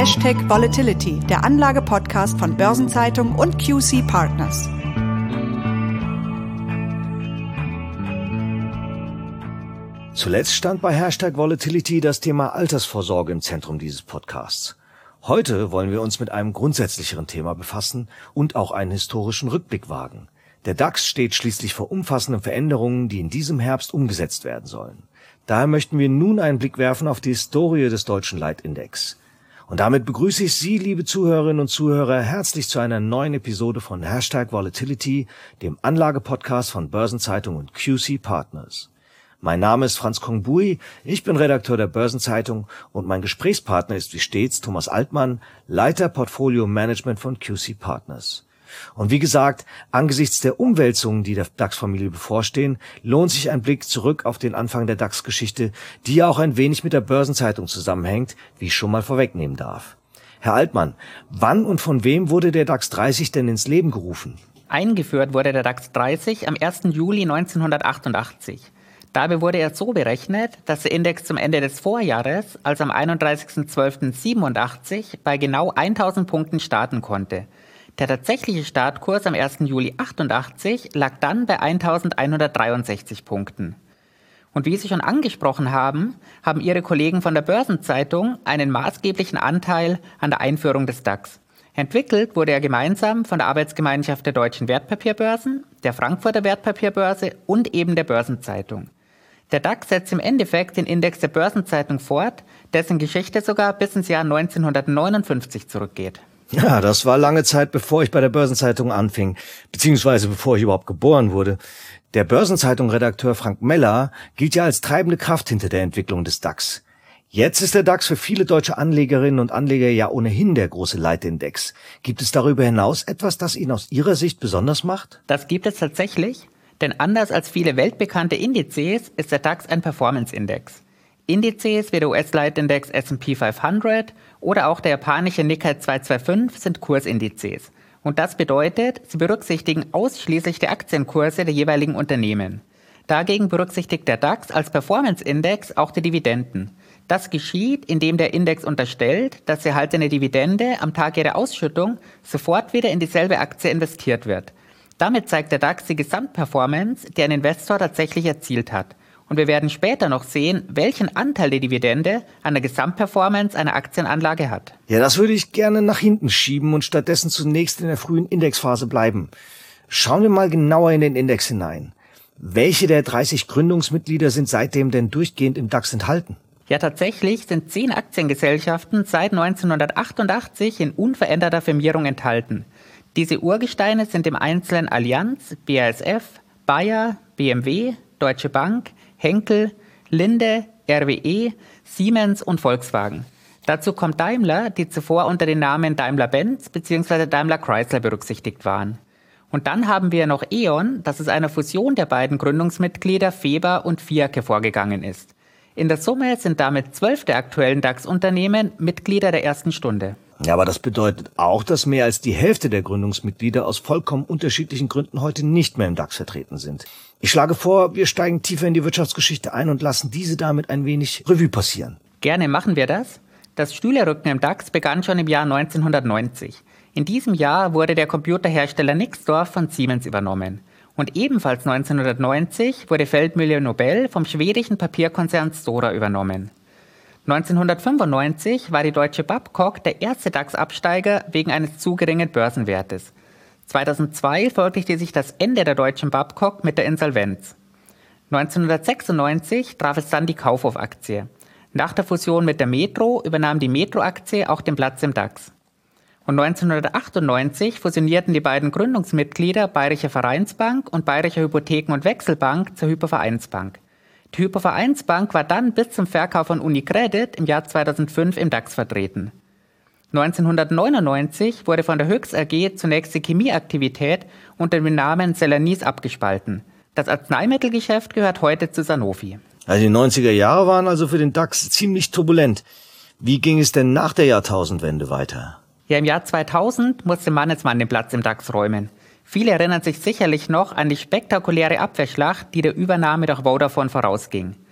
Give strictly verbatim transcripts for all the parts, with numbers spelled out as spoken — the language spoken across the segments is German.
Hashtag Volatility, der Anlage-Podcast von Börsenzeitung und Q C Partners. Zuletzt stand bei Hashtag Volatility das Thema Altersvorsorge im Zentrum dieses Podcasts. Heute wollen wir uns mit einem grundsätzlicheren Thema befassen und auch einen historischen Rückblick wagen. Der DAX steht schließlich vor umfassenden Veränderungen, die in diesem Herbst umgesetzt werden sollen. Daher möchten wir nun einen Blick werfen auf die Historie des deutschen Leitindex. Und damit begrüße ich Sie, liebe Zuhörerinnen und Zuhörer, herzlich zu einer neuen Episode von Hashtag Volatility, dem Anlagepodcast von Börsenzeitung und Q C Partners. Mein Name ist Franz Kongbui, ich bin Redakteur der Börsenzeitung und mein Gesprächspartner ist wie stets Thomas Altmann, Leiter Portfolio Management von Q C Partners. Und wie gesagt, angesichts der Umwälzungen, die der DAX-Familie bevorstehen, lohnt sich ein Blick zurück auf den Anfang der DAX-Geschichte, die ja auch ein wenig mit der Börsenzeitung zusammenhängt, wie ich schon mal vorwegnehmen darf. Herr Altmann, wann und von wem wurde der DAX dreißig denn ins Leben gerufen? Eingeführt wurde der DAX dreißig am ersten Juli neunzehnhundertachtundachtzig. Dabei wurde er so berechnet, dass der Index zum Ende des Vorjahres, also am einunddreißigsten zwölften siebenundachtzig, bei genau tausend Punkten starten konnte. Der tatsächliche Startkurs am ersten Juli achtundachtzig lag dann bei eintausendeinhundertdreiundsechzig Punkten. Und wie Sie schon angesprochen haben, haben Ihre Kollegen von der Börsenzeitung einen maßgeblichen Anteil an der Einführung des DAX. Entwickelt wurde er gemeinsam von der Arbeitsgemeinschaft der deutschen Wertpapierbörsen, der Frankfurter Wertpapierbörse und eben der Börsenzeitung. Der DAX setzt im Endeffekt den Index der Börsenzeitung fort, dessen Geschichte sogar bis ins Jahr neunzehnhundertneunundfünfzig zurückgeht. Ja, das war lange Zeit, bevor ich bei der Börsenzeitung anfing, beziehungsweise bevor ich überhaupt geboren wurde. Der Börsenzeitung-Redakteur Frank Meller gilt ja als treibende Kraft hinter der Entwicklung des DAX. Jetzt ist der DAX für viele deutsche Anlegerinnen und Anleger ja ohnehin der große Leitindex. Gibt es darüber hinaus etwas, das ihn aus Ihrer Sicht besonders macht? Das gibt es tatsächlich, denn anders als viele weltbekannte Indizes ist der DAX ein Performance-Index. Indizes wie der U S-Leitindex S and P fünfhundert oder auch der japanische Nikkei zweihundertfünfundzwanzig sind Kursindizes. Und das bedeutet, sie berücksichtigen ausschließlich die Aktienkurse der jeweiligen Unternehmen. Dagegen berücksichtigt der DAX als Performance-Index auch die Dividenden. Das geschieht, indem der Index unterstellt, dass die erhaltene Dividende am Tag ihrer Ausschüttung sofort wieder in dieselbe Aktie investiert wird. Damit zeigt der DAX die Gesamtperformance, die ein Investor tatsächlich erzielt hat. Und wir werden später noch sehen, welchen Anteil die Dividende an der Gesamtperformance einer Aktienanlage hat. Ja, das würde ich gerne nach hinten schieben und stattdessen zunächst in der frühen Indexphase bleiben. Schauen wir mal genauer in den Index hinein. Welche der dreißig Gründungsmitglieder sind seitdem denn durchgehend im DAX enthalten? Ja, tatsächlich sind zehn Aktiengesellschaften seit neunzehnhundertachtundachtzig in unveränderter Firmierung enthalten. Diese Urgesteine sind im Einzelnen Allianz, B A S F, Bayer, B M W, Deutsche Bank, Henkel, Linde, R W E, Siemens und Volkswagen. Dazu kommt Daimler, die zuvor unter den Namen Daimler-Benz bzw. Daimler-Chrysler berücksichtigt waren. Und dann haben wir noch E.ON, das aus einer Fusion der beiden Gründungsmitglieder Feber und Fiat hervorgegangen ist. In der Summe sind damit zwölf der aktuellen DAX-Unternehmen Mitglieder der ersten Stunde. Ja, aber das bedeutet auch, dass mehr als die Hälfte der Gründungsmitglieder aus vollkommen unterschiedlichen Gründen heute nicht mehr im DAX vertreten sind. Ich schlage vor, wir steigen tiefer in die Wirtschaftsgeschichte ein und lassen diese damit ein wenig Revue passieren. Gerne machen wir das. Das Stühlerücken im DAX begann schon im Jahr neunzehnhundertneunzig. In diesem Jahr wurde der Computerhersteller Nixdorf von Siemens übernommen. Und ebenfalls neunzehnhundertneunzig wurde Feldmühle Nobel vom schwedischen Papierkonzern Stora übernommen. neunzehnhundertfünfundneunzig war die Deutsche Babcock der erste DAX-Absteiger wegen eines zu geringen Börsenwertes. zweitausendzwei folgte sich das Ende der Deutschen Babcock mit der Insolvenz. neunzehnhundertsechsundneunzig traf es dann die Kaufhof-Aktie. Nach der Fusion mit der Metro übernahm die Metro-Aktie auch den Platz im DAX. Und neunzehnhundertachtundneunzig fusionierten die beiden Gründungsmitglieder Bayerische Vereinsbank und Bayerische Hypotheken- und Wechselbank zur Hypovereinsbank. Die Hypovereinsbank war dann bis zum Verkauf von UniCredit im Jahr zweitausendfünf im DAX vertreten. neunzehnhundertneunundneunzig wurde von der Höchst A G zunächst die Chemieaktivität unter dem Namen Celanese abgespalten. Das Arzneimittelgeschäft gehört heute zu Sanofi. Also die neunziger Jahre waren also für den DAX ziemlich turbulent. Wie ging es denn nach der Jahrtausendwende weiter? Ja, im Jahr zweitausend musste Mannesmann den Platz im DAX räumen. Viele erinnern sich sicherlich noch an die spektakuläre Abwehrschlacht, die der Übernahme durch Vodafone vorausging.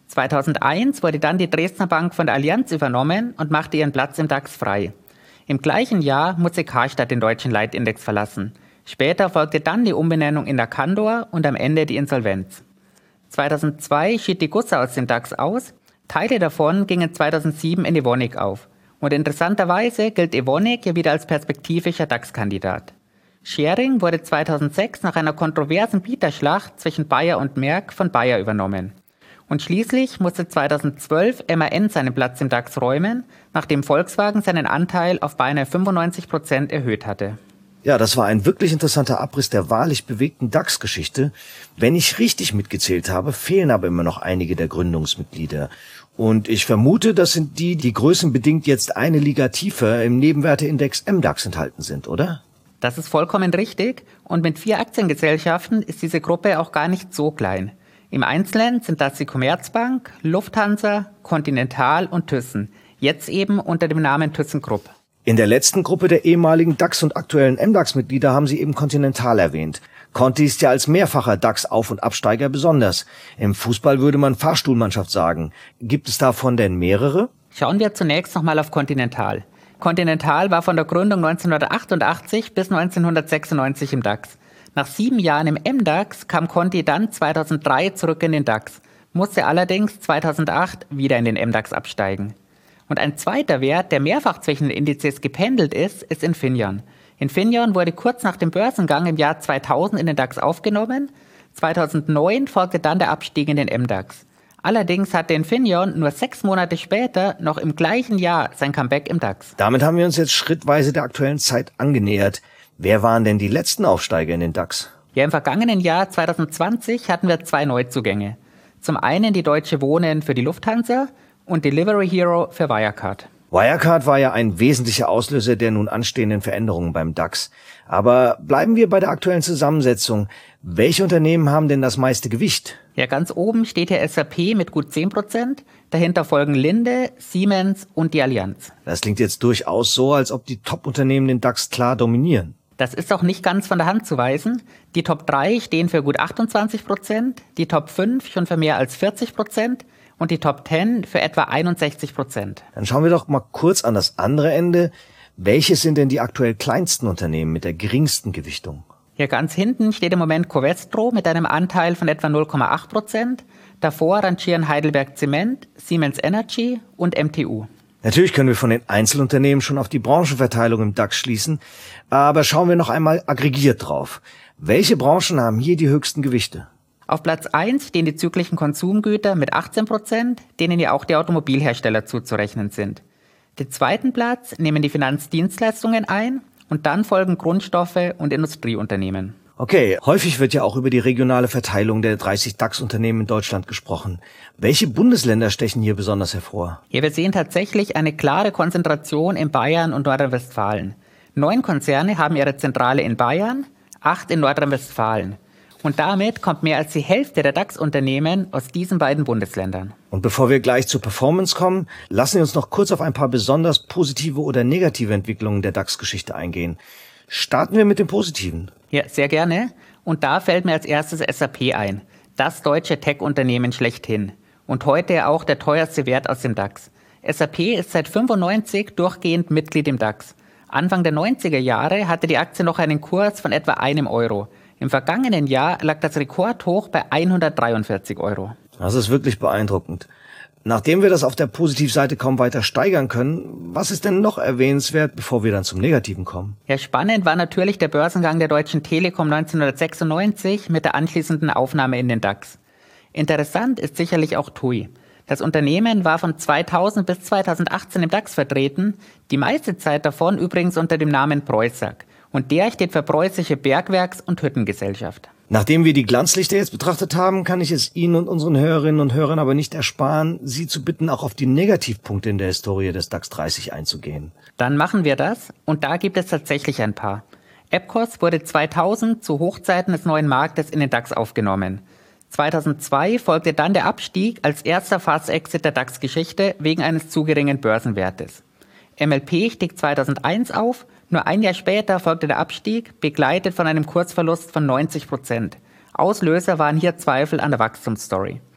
zweitausendeins wurde dann die Dresdner Bank von der Allianz übernommen und machte ihren Platz im DAX frei. Im gleichen Jahr musste Karstadt den deutschen Leitindex verlassen. Später folgte dann die Umbenennung in Arcandor und am Ende die Insolvenz. zweitausendzwei schied die Gussa aus dem DAX aus, Teile davon gingen zweitausendsieben in Evonik auf. Und interessanterweise gilt Evonik ja wieder als perspektivischer DAX-Kandidat. Schering wurde zweitausendsechs nach einer kontroversen Bieterschlacht zwischen Bayer und Merck von Bayer übernommen. Und schließlich musste zweitausendzwölf M A N seinen Platz im DAX räumen, nachdem Volkswagen seinen Anteil auf beinahe fünfundneunzig Prozent erhöht hatte. Ja, das war ein wirklich interessanter Abriss der wahrlich bewegten DAX-Geschichte. Wenn ich richtig mitgezählt habe, fehlen aber immer noch einige der Gründungsmitglieder. Und ich vermute, das sind die, die größenbedingt jetzt eine Liga tiefer im Nebenwerteindex M DAX enthalten sind, oder? Das ist vollkommen richtig. Und mit vier Aktiengesellschaften ist diese Gruppe auch gar nicht so klein. Im Einzelnen sind das die Commerzbank, Lufthansa, Continental und Thyssen. Jetzt eben unter dem Namen ThyssenKrupp. In der letzten Gruppe der ehemaligen DAX und aktuellen M DAX-Mitglieder haben Sie eben Continental erwähnt. Conti ist ja als mehrfacher DAX-Auf- und Absteiger besonders. Im Fußball würde man Fahrstuhlmannschaft sagen. Gibt es davon denn mehrere? Schauen wir zunächst nochmal auf Continental. Continental war von der Gründung neunzehnhundertachtundachtzig bis neunzehnhundertsechsundneunzig im DAX. Nach sieben Jahren im M DAX kam Conti dann zweitausenddrei zurück in den DAX, musste allerdings zweitausendacht wieder in den M DAX absteigen. Und ein zweiter Wert, der mehrfach zwischen den Indizes gependelt ist, ist Infineon. Infineon wurde kurz nach dem Börsengang im Jahr zweitausend in den DAX aufgenommen. zweitausendneun folgte dann der Abstieg in den M DAX. Allerdings hatte Infineon nur sechs Monate später noch im gleichen Jahr sein Comeback im DAX. Damit haben wir uns jetzt schrittweise der aktuellen Zeit angenähert. Wer waren denn die letzten Aufsteiger in den DAX? Ja, im vergangenen Jahr zweitausendzwanzig hatten wir zwei Neuzugänge. Zum einen die Deutsche Wohnen für die Lufthansa und Delivery Hero für Wirecard. Wirecard war ja ein wesentlicher Auslöser der nun anstehenden Veränderungen beim DAX. Aber bleiben wir bei der aktuellen Zusammensetzung. Welche Unternehmen haben denn das meiste Gewicht? Ja, ganz oben steht hier S A P mit gut zehn Prozent. Dahinter folgen Linde, Siemens und die Allianz. Das klingt jetzt durchaus so, als ob die Top-Unternehmen den DAX klar dominieren. Das ist auch nicht ganz von der Hand zu weisen. Die Top drei stehen für gut achtundzwanzig Prozent, die Top fünf schon für mehr als vierzig Prozent und die Top zehn für etwa einundsechzig Prozent. Dann schauen wir doch mal kurz an das andere Ende. Welches sind denn die aktuell kleinsten Unternehmen mit der geringsten Gewichtung? Hier ganz hinten steht im Moment Covestro mit einem Anteil von etwa null Komma acht Prozent. Davor rangieren Heidelberg Zement, Siemens Energy und M T U. Natürlich können wir von den Einzelunternehmen schon auf die Branchenverteilung im DAX schließen, aber schauen wir noch einmal aggregiert drauf. Welche Branchen haben hier die höchsten Gewichte? Auf Platz eins stehen die zyklischen Konsumgüter mit achtzehn Prozent, denen ja auch die Automobilhersteller zuzurechnen sind. Den zweiten Platz nehmen die Finanzdienstleistungen ein und dann folgen Grundstoffe und Industrieunternehmen. Okay, häufig wird ja auch über die regionale Verteilung der dreißig DAX-Unternehmen in Deutschland gesprochen. Welche Bundesländer stechen hier besonders hervor? Ja, wir sehen tatsächlich eine klare Konzentration in Bayern und Nordrhein-Westfalen. Neun Konzerne haben ihre Zentrale in Bayern, acht in Nordrhein-Westfalen. Und damit kommt mehr als die Hälfte der DAX-Unternehmen aus diesen beiden Bundesländern. Und bevor wir gleich zur Performance kommen, lassen wir uns noch kurz auf ein paar besonders positive oder negative Entwicklungen der DAX-Geschichte eingehen. Starten wir mit dem Positiven. Ja, sehr gerne. Und da fällt mir als erstes S A P ein. Das deutsche Tech-Unternehmen schlechthin. Und heute auch der teuerste Wert aus dem DAX. S A P ist seit fünfundneunzig durchgehend Mitglied im DAX. Anfang der neunziger Jahre hatte die Aktie noch einen Kurs von etwa einem Euro. Im vergangenen Jahr lag das Rekordhoch bei hundertdreiundvierzig Euro. Das ist wirklich beeindruckend. Nachdem wir das auf der Positivseite kaum weiter steigern können, was ist denn noch erwähnenswert, bevor wir dann zum Negativen kommen? Ja, spannend war natürlich der Börsengang der Deutschen Telekom neunzehnhundertsechsundneunzig mit der anschließenden Aufnahme in den DAX. Interessant ist sicherlich auch T U I. Das Unternehmen war von zweitausend bis zweitausendachtzehn im DAX vertreten, die meiste Zeit davon übrigens unter dem Namen Preußag. Und der steht für Preußische Bergwerks- und Hüttengesellschaft. Nachdem wir die Glanzlichter jetzt betrachtet haben, kann ich es Ihnen und unseren Hörerinnen und Hörern aber nicht ersparen, Sie zu bitten, auch auf die Negativpunkte in der Historie des DAX dreißig einzugehen. Dann machen wir das, und da gibt es tatsächlich ein paar. Epcos wurde zweitausend zu Hochzeiten des neuen Marktes in den DAX aufgenommen. zweitausendzwei folgte dann der Abstieg als erster Fast-Exit der DAX-Geschichte wegen eines zu geringen Börsenwertes. M L P stieg zweitausendeins auf, nur ein Jahr später folgte der Abstieg, begleitet von einem Kursverlust von neunzig Prozent. Auslöser waren hier Zweifel an der Wachstumsstory.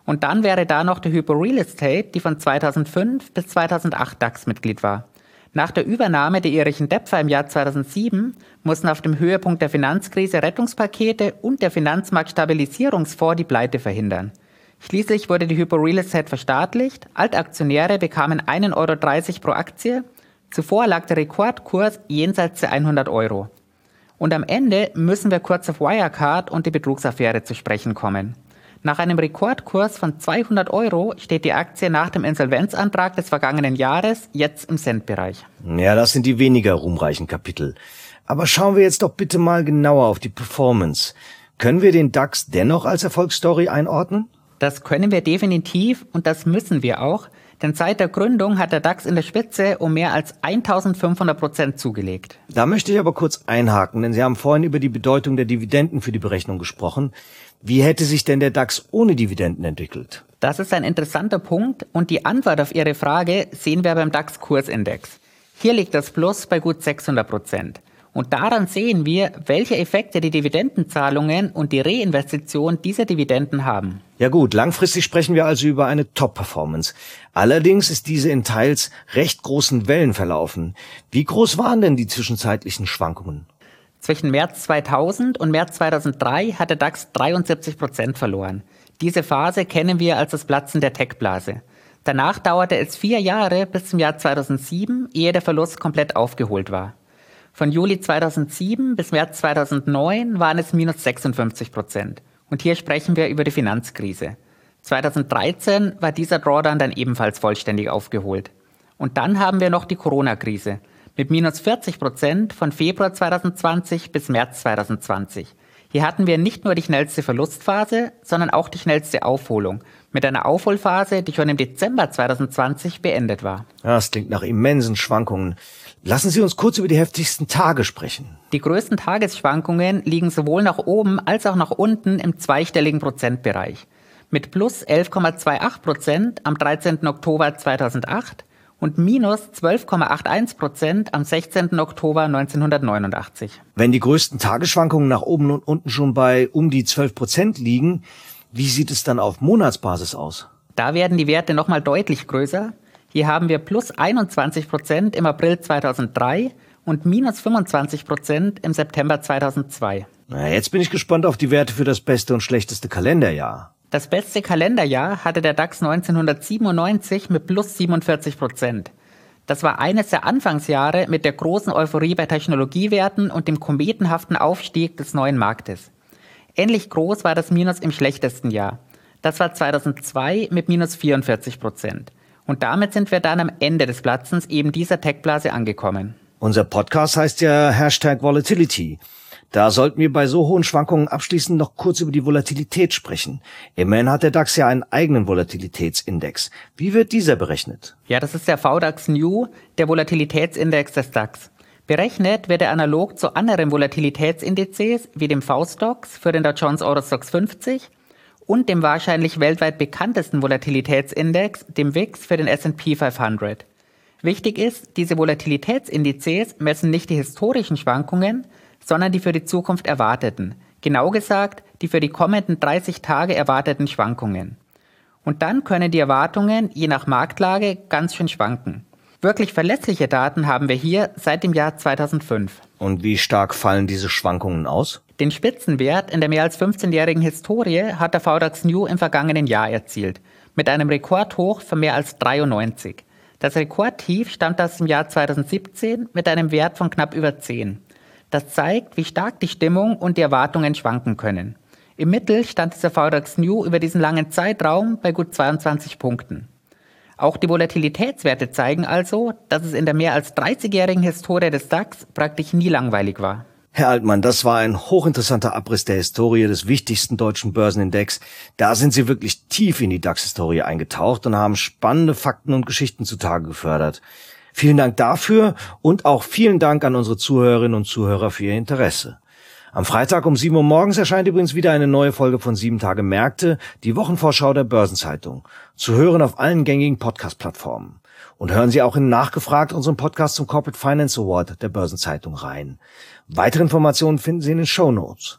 Und dann wäre da noch die Hypo Real Estate, die von zweitausendfünf bis zweitausendacht DAX-Mitglied war. Nach der Übernahme der irischen Depfa im Jahr zweitausendsieben mussten auf dem Höhepunkt der Finanzkrise Rettungspakete und der Finanzmarktstabilisierungsfonds die Pleite verhindern. Schließlich wurde die Hypo Real Estate verstaatlicht, Altaktionäre bekamen ein Euro dreißig pro Aktie, zuvor lag der Rekordkurs jenseits der hundert Euro. Und am Ende müssen wir kurz auf Wirecard und die Betrugsaffäre zu sprechen kommen. Nach einem Rekordkurs von zweihundert Euro steht die Aktie nach dem Insolvenzantrag des vergangenen Jahres jetzt im Centbereich. Ja, das sind die weniger ruhmreichen Kapitel. Aber schauen wir jetzt doch bitte mal genauer auf die Performance. Können wir den DAX dennoch als Erfolgsstory einordnen? Das können wir definitiv und das müssen wir auch, denn seit der Gründung hat der DAX in der Spitze um mehr als eintausendfünfhundert Prozent zugelegt. Da möchte ich aber kurz einhaken, denn Sie haben vorhin über die Bedeutung der Dividenden für die Berechnung gesprochen. Wie hätte sich denn der DAX ohne Dividenden entwickelt? Das ist ein interessanter Punkt und die Antwort auf Ihre Frage sehen wir beim DAX-Kursindex. Hier liegt das Plus bei gut sechshundert Prozent. Und daran sehen wir, welche Effekte die Dividendenzahlungen und die Reinvestition dieser Dividenden haben. Ja gut, langfristig sprechen wir also über eine Top-Performance. Allerdings ist diese in teils recht großen Wellen verlaufen. Wie groß waren denn die zwischenzeitlichen Schwankungen? Zwischen März zweitausend und März zweitausenddrei hat der DAX dreiundsiebzig Prozent verloren. Diese Phase kennen wir als das Platzen der Tech-Blase. Danach dauerte es vier Jahre bis zum Jahr zweitausendsieben, ehe der Verlust komplett aufgeholt war. Von Juli zweitausendsieben bis März zweitausendneun waren es minus sechsundfünfzig Prozent. Und hier sprechen wir über die Finanzkrise. zweitausenddreizehn war dieser Drawdown dann ebenfalls vollständig aufgeholt. Und dann haben wir noch die Corona-Krise mit minus vierzig Prozent von Februar zweitausendzwanzig bis März zweitausendzwanzig. Hier hatten wir nicht nur die schnellste Verlustphase, sondern auch die schnellste Aufholung, mit einer Aufholphase, die schon im Dezember zweitausendzwanzig beendet war. Ja, das klingt nach immensen Schwankungen. Lassen Sie uns kurz über die heftigsten Tage sprechen. Die größten Tagesschwankungen liegen sowohl nach oben als auch nach unten im zweistelligen Prozentbereich. Mit plus elf Komma achtundzwanzig Prozent am dreizehnten Oktober zweitausendacht und minus zwölf Komma einundachtzig Prozent am sechzehnten Oktober neunzehnhundertneunundachtzig. Wenn die größten Tagesschwankungen nach oben und unten schon bei um die zwölf Prozent liegen, wie sieht es dann auf Monatsbasis aus? Da werden die Werte nochmal deutlich größer. Hier haben wir plus einundzwanzig Prozent im April zweitausenddrei und minus fünfundzwanzig Prozent im September zweitausendzwei. Na, jetzt bin ich gespannt auf die Werte für das beste und schlechteste Kalenderjahr. Das beste Kalenderjahr hatte der DAX neunzehnhundertsiebenundneunzig mit plus siebenundvierzig Prozent. Das war eines der Anfangsjahre mit der großen Euphorie bei Technologiewerten und dem kometenhaften Aufstieg des neuen Marktes. Ähnlich groß war das Minus im schlechtesten Jahr. Das war zweitausendzwei mit minus vierundvierzig Prozent. Und damit sind wir dann am Ende des Platzens eben dieser Tech-Blase angekommen. Unser Podcast heißt ja Hashtag Volatility. Da sollten wir bei so hohen Schwankungen abschließend noch kurz über die Volatilität sprechen. Immerhin hat der DAX ja einen eigenen Volatilitätsindex. Wie wird dieser berechnet? Ja, das ist der V DAX New, der Volatilitätsindex des DAX. Berechnet wird er analog zu anderen Volatilitätsindizes wie dem V-Stoxx für den Dow Jones Eurostoxx fünfzig und dem wahrscheinlich weltweit bekanntesten Volatilitätsindex, dem V I X für den S and P fünfhundert. Wichtig ist, diese Volatilitätsindizes messen nicht die historischen Schwankungen, sondern die für die Zukunft erwarteten. Genau gesagt, die für die kommenden dreißig Tage erwarteten Schwankungen. Und dann können die Erwartungen je nach Marktlage ganz schön schwanken. Wirklich verlässliche Daten haben wir hier seit dem Jahr zweitausendfünf. Und wie stark fallen diese Schwankungen aus? Den Spitzenwert in der mehr als fünfzehnjährigen Historie hat der V DAX New im vergangenen Jahr erzielt, mit einem Rekordhoch von mehr als dreiundneunzig. Das Rekordtief stammt aus dem Jahr zweitausendsiebzehn mit einem Wert von knapp über zehn. Das zeigt, wie stark die Stimmung und die Erwartungen schwanken können. Im Mittel stand dieser V DAX New über diesen langen Zeitraum bei gut zweiundzwanzig Punkten. Auch die Volatilitätswerte zeigen also, dass es in der mehr als dreißigjährigen Historie des DAX praktisch nie langweilig war. Herr Altmann, das war ein hochinteressanter Abriss der Historie des wichtigsten deutschen Börsenindex. Da sind Sie wirklich tief in die DAX-Historie eingetaucht und haben spannende Fakten und Geschichten zutage gefördert. Vielen Dank dafür und auch vielen Dank an unsere Zuhörerinnen und Zuhörer für Ihr Interesse. Am Freitag um sieben Uhr morgens erscheint übrigens wieder eine neue Folge von sieben Tage Märkte, die Wochenvorschau der Börsenzeitung. Zu hören auf allen gängigen Podcast-Plattformen. Und hören Sie auch in Nachgefragt unseren Podcast zum Corporate Finance Award der Börsenzeitung rein. Weitere Informationen finden Sie in den Shownotes.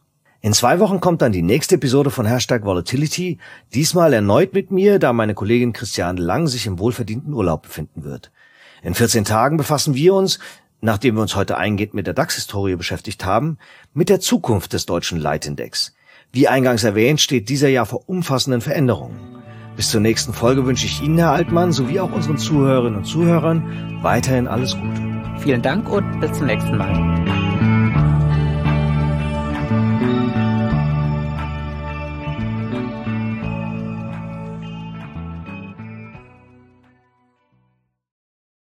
In zwei Wochen kommt dann die nächste Episode von Hashtag Volatility, diesmal erneut mit mir, da meine Kollegin Christiane Lang sich im wohlverdienten Urlaub befinden wird. In vierzehn Tagen befassen wir uns, nachdem wir uns heute eingehend mit der DAX-Historie beschäftigt haben, mit der Zukunft des deutschen Leitindex. Wie eingangs erwähnt, steht dieser Jahr vor umfassenden Veränderungen. Bis zur nächsten Folge wünsche ich Ihnen, Herr Altmann, sowie auch unseren Zuhörerinnen und Zuhörern weiterhin alles Gute. Vielen Dank und bis zum nächsten Mal.